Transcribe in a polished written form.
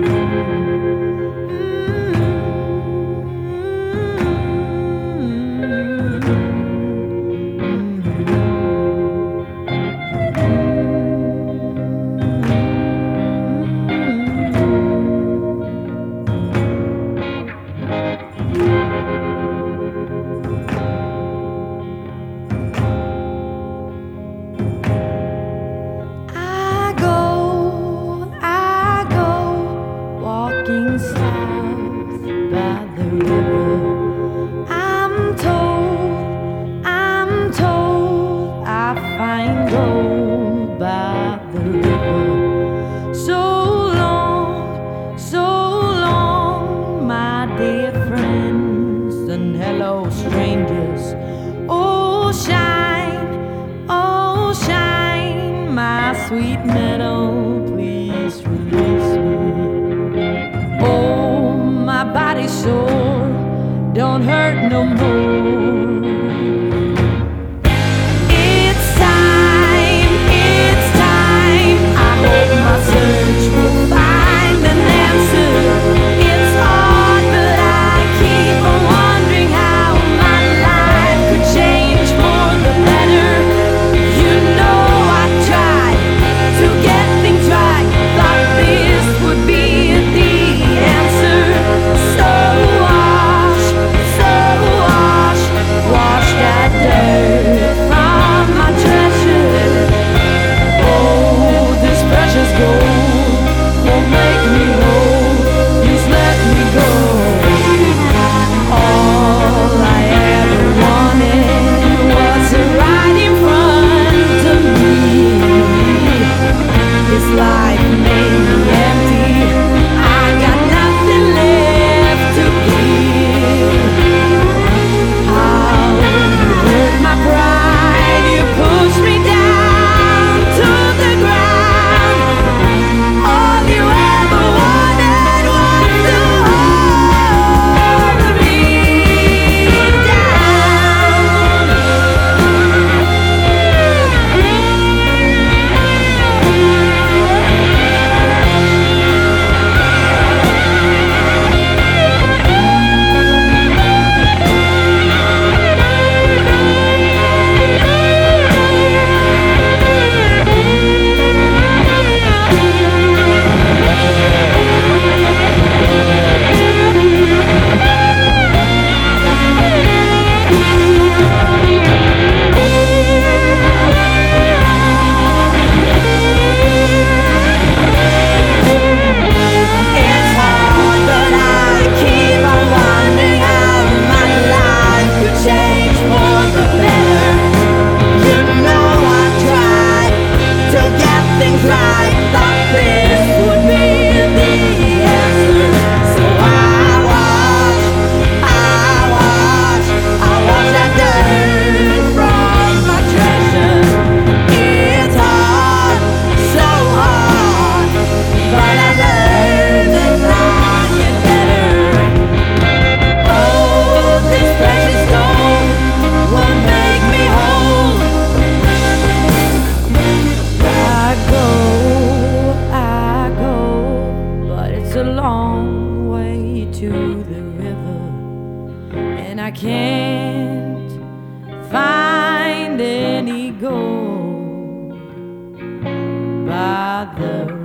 South by the river. I'm told I find gold by the river. So long, my dear friends, and hello, strangers. Oh, shine, my sweet meadow, please release me. Oh, my body's sore, don't hurt no more. It's time, I hope my search will find an answer. It's hard, but I keep on wondering how my life could change for the better. You know I tried to get things right, thought this would be the answer. So wash that dirt from my treasure. Oh, this precious gold won't make me whole. Just let me go. All I ever wanted was right in front of me. This life made me empty. I got nothing left to give. How you hurt my pride, you pushed me down to the ground. All you ever wanted was to hold me down. It's hard, but I keep on wondering how my life could change for the better. You know I tried to get things right, thought this would be the answer. So I wash that dirt from my treasure. It's hard, so hard, but I learned that I get better. Oh, this precious gold won't make me whole. I go, but it's a long way to the river, and I can't find any gold by the